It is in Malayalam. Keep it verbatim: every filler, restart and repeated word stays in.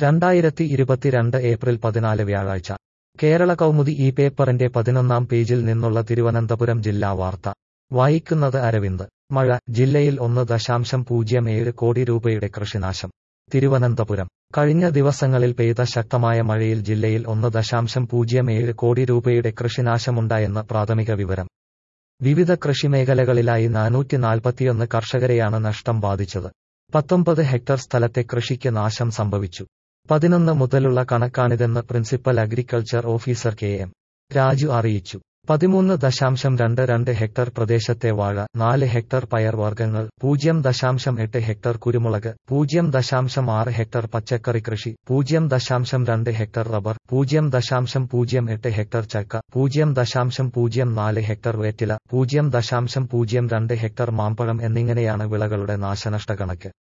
രണ്ടായിരത്തി ഇരുപത്തിരണ്ട് ഏപ്രിൽ പതിനാല് വ്യാഴാഴ്ച കേരള കൗമുദി ഈ പേപ്പറിന്റെ പതിനൊന്നാം പേജിൽ നിന്നുള്ള തിരുവനന്തപുരം ജില്ലാ വാർത്ത വായിക്കുന്നത് അരവിന്ദ്. മഴ ജില്ലയിൽ ഒന്ന് ദശാംശം പൂജ്യം ഏഴ് കോടി രൂപയുടെ കൃഷിനാശം. തിരുവനന്തപുരം കഴിഞ്ഞ ദിവസങ്ങളിൽ പെയ്ത ശക്തമായ മഴയിൽ ജില്ലയിൽ ഒന്ന് ദശാംശം പൂജ്യം ഏഴ് കോടി രൂപയുടെ കൃഷിനാശമുണ്ടായെന്ന് പ്രാഥമിക വിവരം. വിവിധ കൃഷിമേഖലകളിലായി നാനൂറ്റി നാൽപ്പത്തിയൊന്ന് കർഷകരെയാണ് നഷ്ടം ബാധിച്ചത്. പത്തൊമ്പത് ഹെക്ടർ സ്ഥലത്തെ കൃഷിക്ക് നാശം സംഭവിച്ചു. പതിനൊന്ന് മുതലുള്ള കണക്കാണിതെന്ന് principal agriculture officer K M Raju അറിയിച്ചു. പതിമൂന്ന് ദശാംശം രണ്ട് രണ്ട് ഹെക്ടർ പ്രദേശത്തെ വാഴ, നാല് ഹെക്ടർ പയർവർഗ്ഗങ്ങൾ, പൂജ്യം ദശാംശം എട്ട് ഹെക്ടർ കുരുമുളക്, പൂജ്യം ദശാംശം ആറ് ഹെക്ടർ പച്ചക്കറി കൃഷി, പൂജ്യം ദശാംശം രണ്ട് ഹെക്ടർ റബ്ബർ, പൂജ്യം ദശാംശം പൂജ്യം എട്ട് ഹെക്ടർ ചക്ക, പൂജ്യം ദശാംശം പൂജ്യം നാല് ഹെക്ടർ വേറ്റില, പൂജ്യം ദശാംശം പൂജ്യം രണ്ട് ഹെക്ടർ മാമ്പഴം എന്നിങ്ങനെയാണ് വിളകളുടെ നാശനഷ്ട കണക്ക്.